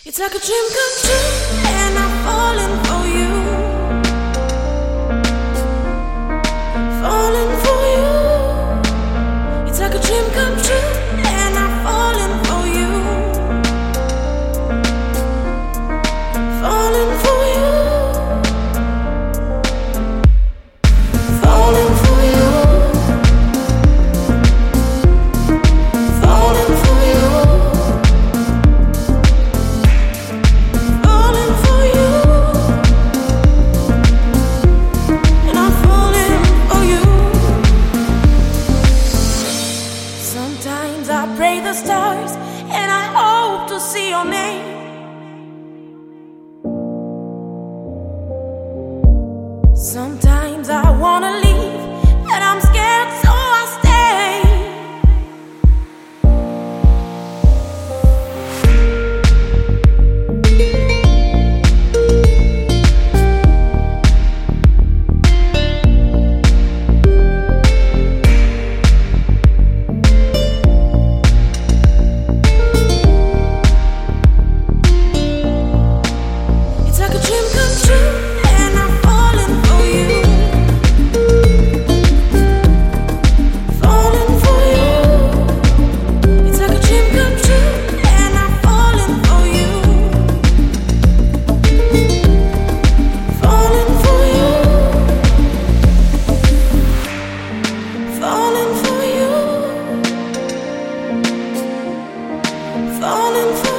It's like a dream come true, and I'm falling for you. Falling for you. It's like a dream come true, and I'm falling for you. Falling for you. Falling for you. Falling for you. Falling for you. And I'm falling for you. Sometimes I pray the stars and I hope to see your name. Sometimes I wanna leave, but I'm scared, so I stay. It's like a dream come true, and I'm falling for you. Falling for you. It's like a dream come true, and I'm falling for you. Falling for you. Falling for you. Falling for